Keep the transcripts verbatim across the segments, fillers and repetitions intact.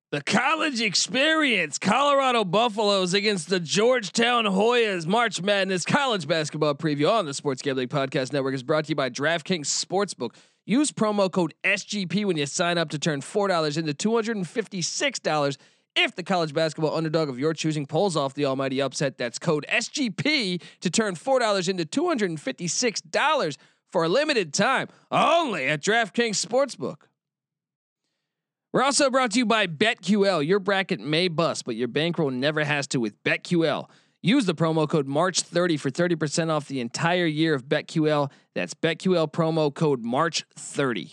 The college experience, Colorado Buffaloes against the Georgetown Hoyas. March Madness college basketball preview on the Sports Gambling Podcast Network is brought to you by DraftKings Sportsbook. Use promo code S G P when you sign up to turn four dollars into two hundred fifty-six dollars if the college basketball underdog of your choosing pulls off the almighty upset. That's code S G P to turn four dollars into two hundred fifty-six dollars for a limited time only at DraftKings Sportsbook. We're also brought to you by BetQL. Your bracket may bust, but your bankroll never has to with BetQL. Use the promo code March thirty for thirty percent off the entire year of BetQL. That's BetQL promo code March thirty.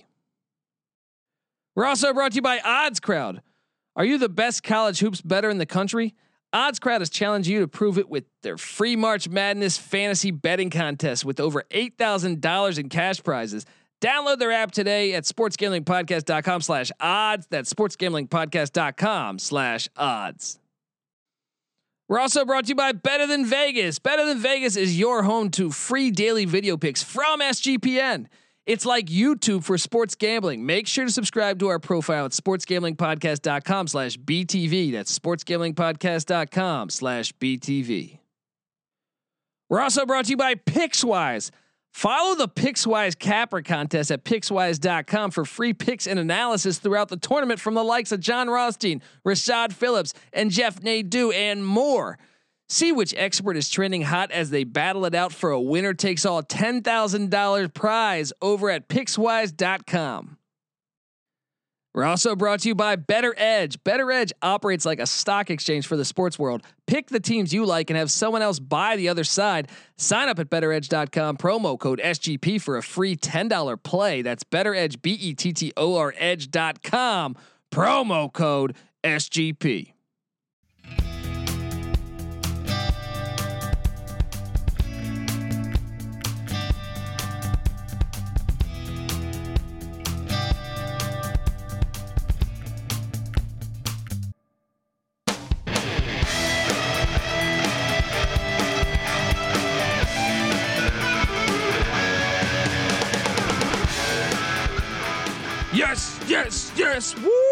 We're also brought to you by OddsCrowd. Are you the best college hoops bettor in the country? OddsCrowd has challenged you to prove it with their free March Madness fantasy betting contest with over eight thousand dollars in cash prizes. Download their app today at sportsgamblingpodcast.com slash odds. That's sportsgamblingpodcast.com slash odds. We're also brought to you by Better Than Vegas. Better Than Vegas is your home to free daily video picks from S G P N. It's like YouTube for sports gambling. Make sure to subscribe to our profile at sportsgamblingpodcast.com slash BTV. That's sportsgamblingpodcast.com slash BTV. We're also brought to you by PicksWise. Follow the PicksWise Capper contest at Pickswise dot com for free picks and analysis throughout the tournament from the likes of John Rothstein, Rashad Phillips, and Jeff Nadeau, and more. See which expert is trending hot as they battle it out for a winner takes all ten thousand dollars prize over at Pickswise dot com. We're also brought to you by Better Edge. Better Edge operates like a stock exchange for the sports world. Pick the teams you like and have someone else buy the other side. Sign up at better edge dot com, promo code S G P for a free ten dollars play. That's Better Edge, B E T T O R edge dot com, promo code S G P. Yes, yes, yes.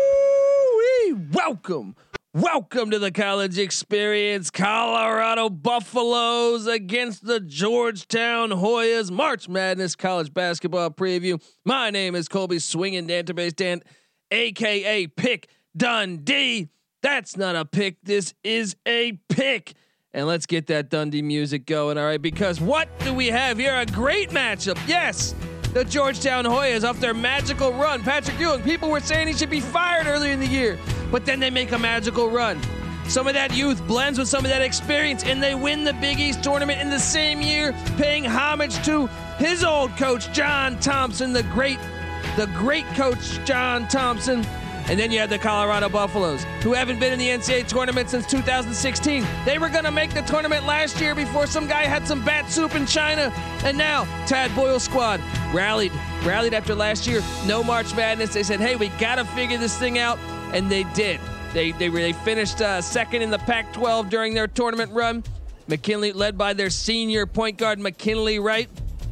Woo-wee. Welcome. Welcome to the college experience. Colorado Buffaloes against the Georgetown Hoyas. March Madness college basketball preview. My name is Colby Swinging Database Dan, A K A Pick Dundee. That's not a pick. This is a pick. And let's get that Dundee music going. All right, because what do we have here? A great matchup. Yes. The Georgetown Hoyas off their magical run. Patrick Ewing, people were saying he should be fired earlier in the year, but then they make a magical run. Some of that youth blends with some of that experience, and they win the Big East tournament in the same year, paying homage to his old coach, John Thompson, the great, the great coach, John Thompson. And then you have the Colorado Buffaloes, who haven't been in the N C double A tournament since two thousand sixteen. They were going to make the tournament last year before some guy had some bat soup in China. And now Tad Boyle's squad rallied, rallied after last year. No March Madness. They said, hey, we got to figure this thing out. And they did. They they, they finished uh, second in the Pac twelve during their tournament run. McKinley, led by their senior point guard, McKinley Wright.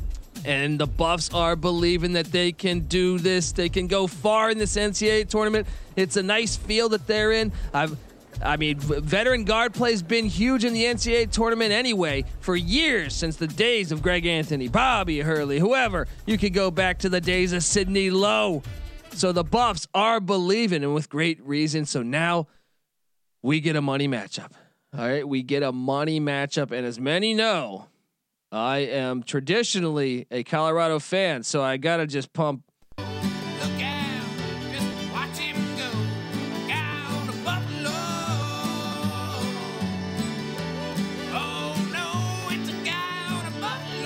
And the Buffs are believing that they can do this. They can go far in this N C double A tournament. It's a nice field that they're in. I've, I mean, veteran guard play's been huge in the N C double A tournament anyway for years, since the days of Greg Anthony, Bobby Hurley, whoever. You could go back to the days of Sidney Lowe. So the Buffs are believing, and with great reason. So now we get a money matchup. All right, we get a money matchup, and as many know, I am traditionally a Colorado fan, so I gotta just pump. Look out, just watch him go. Look out, a buffalo. Oh no, it's a guy on a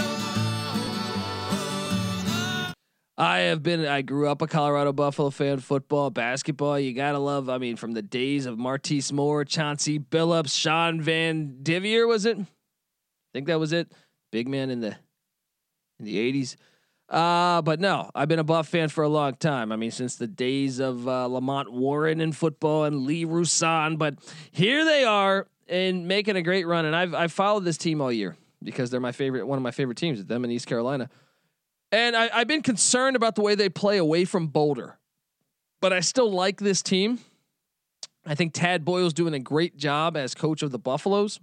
buffalo. I have been, I grew up a Colorado Buffalo fan, football, basketball. You gotta love, I mean, from the days of Martise Moore, Chauncey Billups, Sean Van Divier, was it? I think that was it. Big man in the in the eighties. Uh, but no, I've been a Buff fan for a long time. I mean, since the days of uh, Lamont Warren in football and Lee Roussan. But here they are and making a great run. And I've I've followed this team all year because they're my favorite, one of my favorite teams, them in East Carolina. And I, I've been concerned about the way they play away from Boulder, but I still like this team. I think Tad Boyle's doing a great job as coach of the Buffaloes.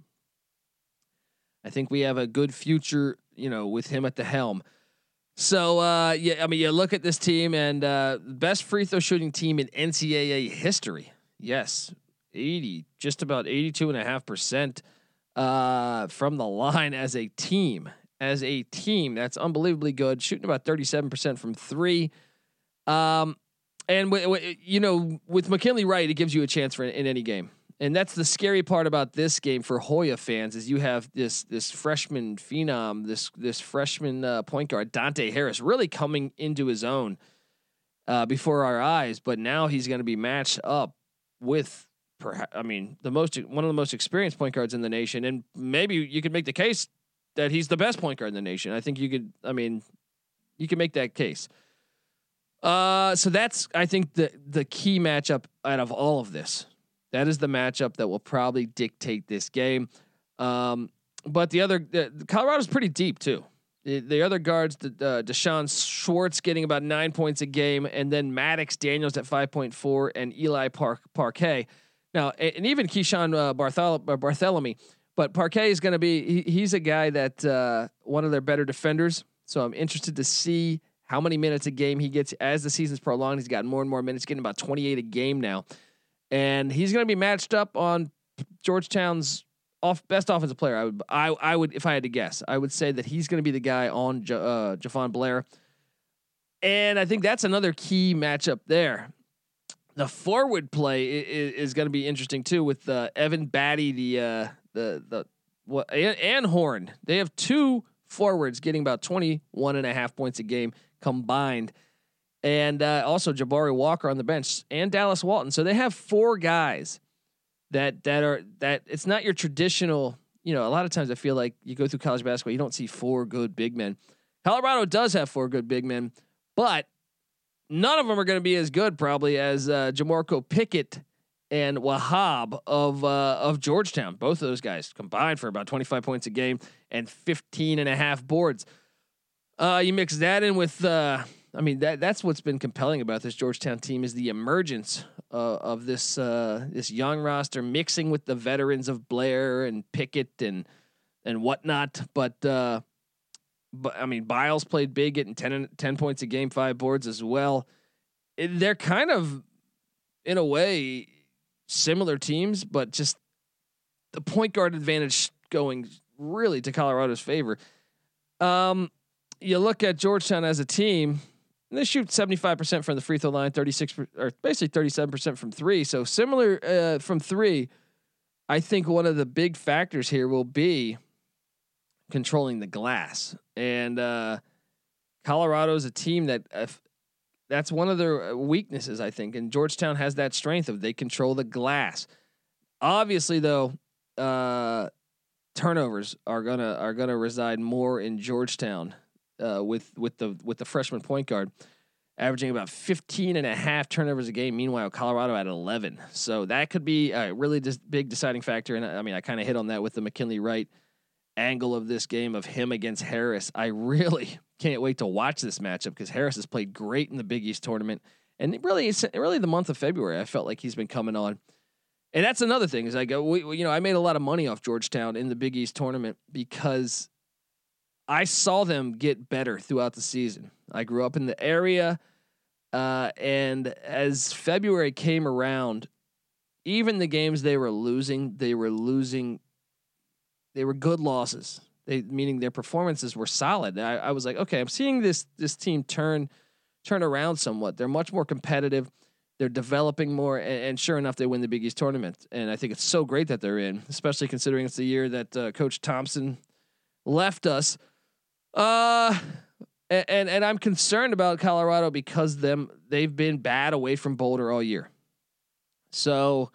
I think we have a good future, you know, with him at the helm. So, uh, yeah, I mean, you look at this team and uh, best free throw shooting team in N C double A history. Yes, eighty, just about eighty-two and a half percent uh, from the line as a team. As a team, that's unbelievably good. Shooting about thirty-seven percent from three. Um, and w- w- you know, with McKinley Wright, it gives you a chance for in any game. And that's the scary part about this game for Hoya fans is you have this this freshman phenom, this this freshman uh, point guard Dante Harris really coming into his own uh, before our eyes. But now he's going to be matched up with, perhaps, I mean, the most one of the most experienced point guards in the nation, and maybe you could make the case that he's the best point guard in the nation. I think you could. I mean, you can make that case. Uh, so that's I think the the key matchup out of all of this. That is the matchup that will probably dictate this game. Um, but the other, uh, Colorado's pretty deep too. The, the other guards, the, uh, Deshaun Schwartz getting about nine points a game, and then Maddox Daniels at five point four, and Eli Par- Parquet. Now, and even Keyshawn uh, Barthol- Bartholomew, but Parquet is going to be. He, he's a guy that uh, one of their better defenders. So I'm interested to see how many minutes a game he gets as the season's prolonged. He's gotten more and more minutes, getting about twenty-eight a game now. And he's going to be matched up on Georgetown's off best offensive player. I would, I, I would, if I had to guess, I would say that he's going to be the guy on J- uh, Javon Blair. And I think that's another key matchup there. The forward play is, is going to be interesting too with uh, Evan Batty, the uh, the the what and, and Horn. They have two forwards getting about twenty-one and a half points a game combined. And uh, also Jabari Walker on the bench and Dallas Walton. So they have four guys that that are that it's not your traditional, you know, a lot of times I feel like you go through college basketball, you don't see four good big men. Colorado does have four good big men, but none of them are going to be as good probably as uh, Jamorko Pickett and Wahab of uh, of Georgetown. Both of those guys combined for about twenty-five points a game and fifteen and a half boards. Uh, you mix that in with uh, I mean that that's what's been compelling about this Georgetown team is the emergence uh, of this uh, this young roster mixing with the veterans of Blair and Pickett and and whatnot. But uh, but I mean Biles played big, getting ten, ten points a game, five boards as well. It, they're kind of in a way similar teams, but just the point guard advantage going really to Colorado's favor. Um, you look at Georgetown as a team. And they shoot seventy-five percent from the free throw line, thirty-six or basically thirty-seven percent from three. So similar uh, from three. I think one of the big factors here will be controlling the glass. And uh, Colorado is a team that uh, that's one of their weaknesses, I think. And Georgetown has that strength of they control the glass. Obviously, though, uh, turnovers are gonna are gonna reside more in Georgetown. Uh, with with the with the freshman point guard averaging about fifteen and a half turnovers a game. Meanwhile, Colorado at eleven. So that could be a really dis- big deciding factor. And I mean, I kind of hit on that with the McKinley Wright angle of this game of him against Harris. I really can't wait to watch this matchup because Harris has played great in the Big East tournament. And it really, it's really the month of February, I felt like he's been coming on. And that's another thing is I go, we, you know, I made a lot of money off Georgetown in the Big East tournament because I saw them get better throughout the season. I grew up in the area, uh, and as February came around, even the games they were losing, they were losing. They were good losses. They meaning their performances were solid. I, I was like, okay, I'm seeing this this team turn turn around somewhat. They're much more competitive. They're developing more, and, and sure enough, they win the Big East tournament. And I think it's so great that they're in, especially considering it's the year that uh, Coach Thompson left us. Uh, and, and, and I'm concerned about Colorado because them, they've been bad away from Boulder all year. So,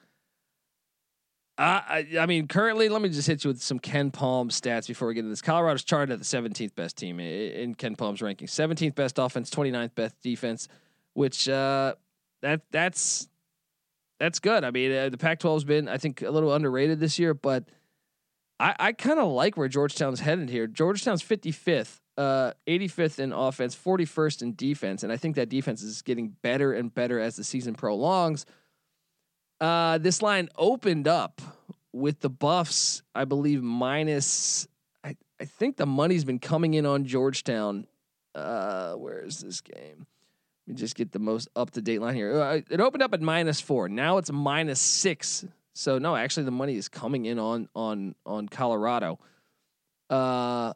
uh, I, I mean, currently, let me just hit you with some Ken Palm stats before we get into this. Colorado's charted at the seventeenth best team in, in Ken Palm's ranking, seventeenth best offense, twenty-ninth best defense, which, uh, that that's, that's good. I mean, uh, the Pac twelve has been, I think, a little underrated this year, but I, I kind of like where Georgetown's headed here. Georgetown's fifty-fifth, uh, eighty-fifth in offense, forty-first in defense, and I think that defense is getting better and better as the season prolongs. Uh, this line opened up with the Buffs, I believe, minus. I, I think the money's been coming in on Georgetown. Uh, where is this game? Let me just get the most up to date line here. Uh, it opened up at minus four. Now it's minus six. So no, actually, the money is coming in on on on Colorado. Uh,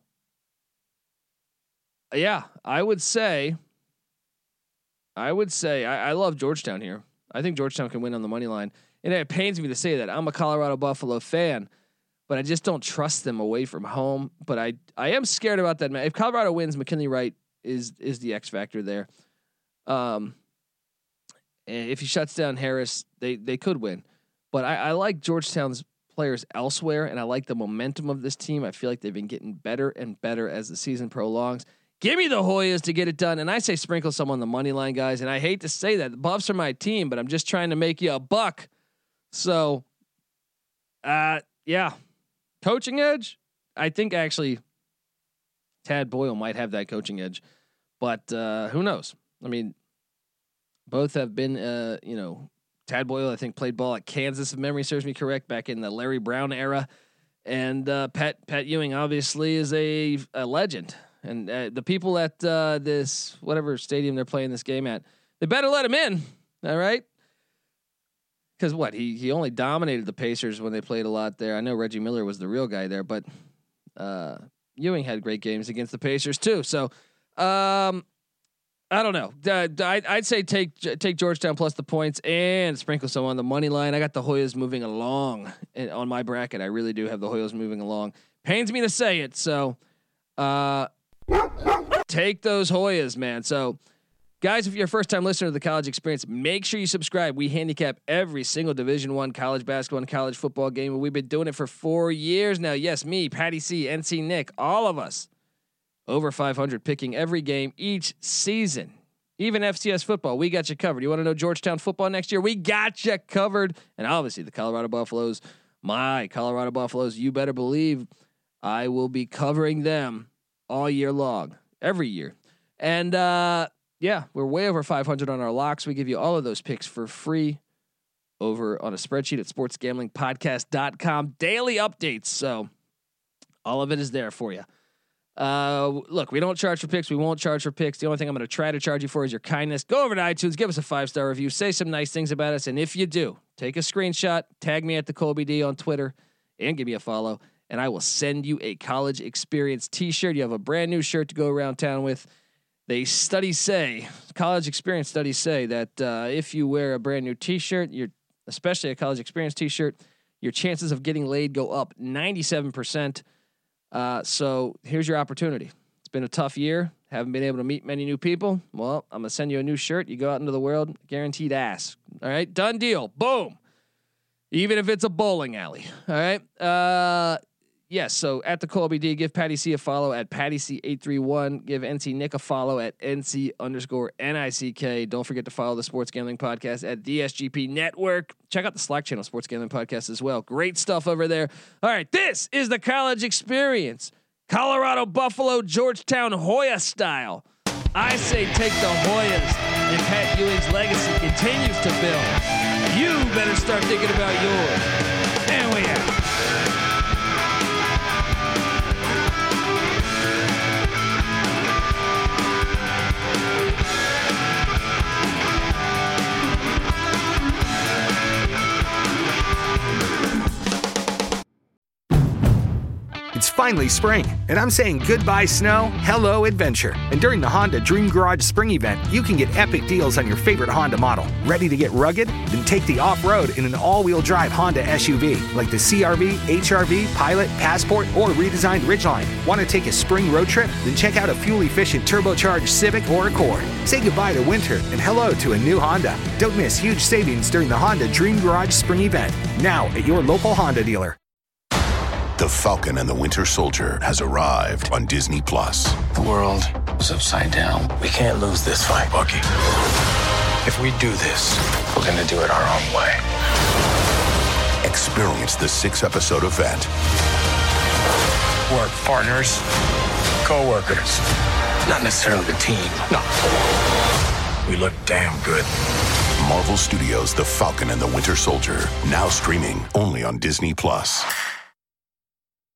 yeah, I would say. I would say I, I love Georgetown here. I think Georgetown can win on the money line. And it pains me to say that. I'm a Colorado Buffalo fan, but I just don't trust them away from home. But I I am scared about that. If Colorado wins, McKinley Wright is is the X factor there. Um, and if he shuts down Harris, they they could win. But I, I like Georgetown's players elsewhere, and I like the momentum of this team. I feel like they've been getting better and better as the season prolongs. Give me the Hoyas to get it done. And I say sprinkle some on the money line, guys. And I hate to say that. The Buffs are my team, but I'm just trying to make you a buck. So, uh, yeah. Coaching edge? I think actually Tad Boyle might have that coaching edge. But uh, who knows? I mean, both have been, uh, you know, Tad Boyle, I think, played ball at Kansas, if memory serves me correct, back in the Larry Brown era. And uh, Pat Pat Ewing obviously is a, a legend. And uh, the people at uh, this whatever stadium they're playing this game at, they better let him in. All right, because what he he only dominated the Pacers when they played a lot there. I know Reggie Miller was the real guy there, but uh, Ewing had great games against the Pacers too. So um, I don't know. Uh, I'd, I'd say take take Georgetown plus the points and sprinkle some on the money line. I got the Hoyas moving along and on my bracket. I really do have the Hoyas moving along. Pains me to say it. So. Uh, Take those Hoyas, man. So, guys, if you're a first-time listener to the College Experience, make sure you subscribe. We handicap every single Division One college basketball and college football game. We've been doing it for four years now. Yes, me, Patty C, N C Nick, all of us, over five hundred, picking every game each season. Even F C S football, we got you covered. You want to know Georgetown football next year? We got you covered. And obviously, the Colorado Buffaloes, my Colorado Buffaloes, you better believe I will be covering them all year long, every year. And uh, yeah, we're way over five hundred on our locks. We give you all of those picks for free over on a spreadsheet at sports gambling podcast dot com. Daily updates. So all of it is there for you. Uh, look, we don't charge for picks. We won't charge for picks. The only thing I'm going to try to charge you for is your kindness. Go over to iTunes, give us a five-star review, say some nice things about us. And if you do, take a screenshot, tag me at the Colby D on Twitter, and give me a follow. And I will send you a College Experience t-shirt. You have a brand new shirt to go around town with. They studies say, College Experience studies say that uh, if you wear a brand new t-shirt, you're especially a College Experience t-shirt, your chances of getting laid go up ninety-seven percent. Uh, so here's your opportunity. It's been a tough year. Haven't been able to meet many new people. Well, I'm going to send you a new shirt. You go out into the world, guaranteed ass. All right, done deal. Boom. Even if it's a bowling alley. All right. Uh, Yes, so at the Colby D, give Patty C a follow at Patty C eight three one. Give N C Nick a follow at N C underscore N I C K. Don't forget to follow the Sports Gambling Podcast at the S G P Network. Check out the Slack channel, Sports Gambling Podcast as well. Great stuff over there. All right, this is the College Experience. Colorado, Buffalo, Georgetown, Hoya style. I say take the Hoyas, and Pat Ewing's legacy continues to build. You better start thinking about yours. And we out. It's finally spring, and I'm saying goodbye snow, hello adventure. And during the Honda Dream Garage Spring Event, you can get epic deals on your favorite Honda model. Ready to get rugged? Then take the off-road in an all-wheel drive Honda S U V, like the C R V, H R V, Pilot, Passport, or redesigned Ridgeline. Want to take a spring road trip? Then check out a fuel-efficient turbocharged Civic or Accord. Say goodbye to winter and hello to a new Honda. Don't miss huge savings during the Honda Dream Garage Spring Event, now at your local Honda dealer. The Falcon and the Winter Soldier has arrived on Disney Plus. The world is upside down. We can't lose this fight, Bucky. If we do this, we're going to do it our own way. Experience the six-episode event. Work partners, co-workers, not necessarily the team. No. We look damn good. Marvel Studios' The Falcon and the Winter Soldier, now streaming only on Disney Plus.